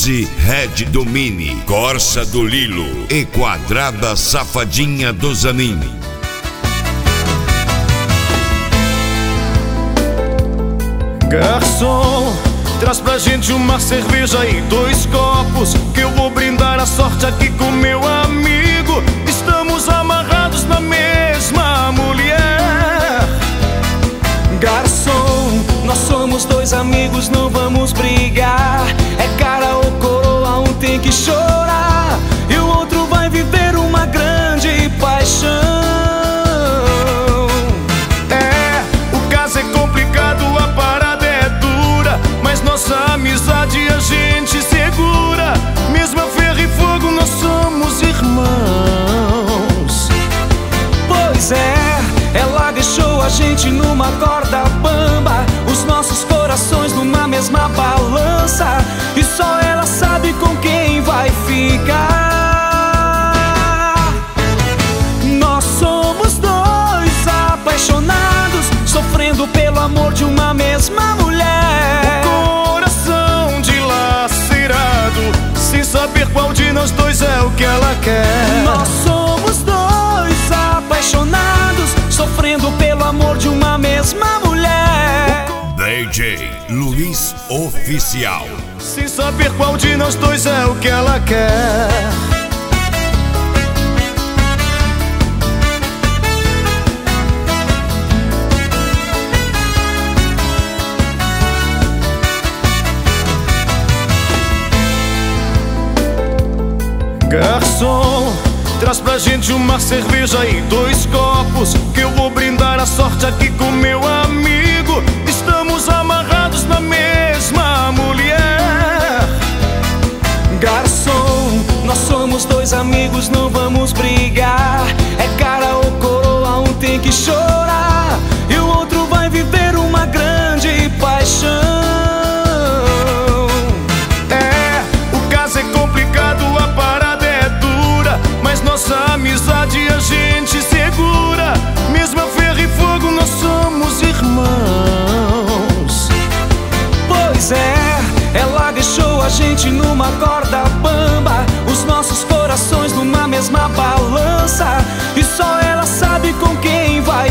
Easy Red do Mini, Corsa do Lilo e Quadrada Safadinha do Zanini. Garçom, traz pra gente uma cerveja e 2 copos, que eu vou brindar a sorte aqui com meu amigo. Estamos amarrados na mesma mulher. Garçom, nós somos 2 amigos, não vamos brigar. É cara ou coroa, um tem que chorar e o outro vai viver uma grande paixão. É, o caso é complicado, a parada é dura, mas nossa amizade a gente segura. Mesmo a ferro e fogo, nós somos irmãos. Pois é, ela deixou a gente numa corda bamba, os nossos corações numa mesma balança, e só ela sabe com quem vai ficar. Nós somos 2 apaixonados, sofrendo pelo amor de uma mesma mulher. Coração dilacerado, sem saber qual de nós 2 é o que ela quer. Nós somos 2 apaixonados, sofrendo pelo amor de uma mesma mulher. DJ Luiz Oficial. Sem saber qual de nós 2 é o que ela quer. Garçom, traz pra gente uma cerveja e 2 copos, que eu vou brindar a sorte aqui com meu amigo. Estamos amarrados na mesma mulher. Garçom, nós somos 2 amigos, não vamos brigar. É cara ou coroa, um tem que chorar e o outro vai viver uma grande paixão. É, o caso é complicado, a parada é dura, mas nossa amizade a gente segura. Mesmo a ferro e fogo, nós somos irmãos. Pois é, ela deixou a gente numa corda bamba, os nossos corações numa mesma balança, e só ela sabe com quem vai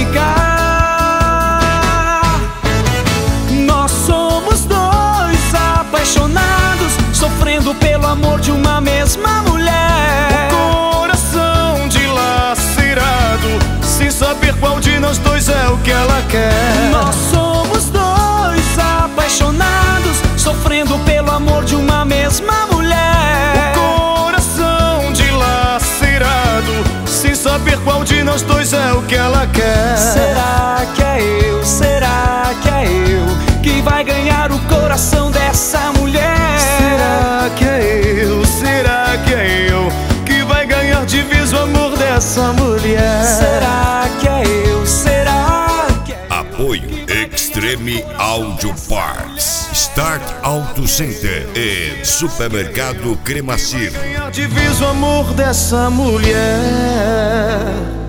ficar. Nós somos 2 apaixonados, sofrendo pelo amor de uma mesma mulher. Coração dilacerado, sem saber qual de nós 2 é o que ela quer. Nós somos 2 apaixonados, sofrendo pelo amor de uma mesma mulher. Coração dilacerado, sem saber qual de nós 2 é o que ela quer. Será que é eu? Será que é eu que vai ganhar o coração dessa mulher? Será que é eu? Será que é eu que vai ganhar de vez o amor dessa mulher? Será que é eu? Será que é eu? Apoio Extreme Audio Parts, Start Auto Center e Supermercado Cremacir. Ganhar de vez o amor dessa mulher.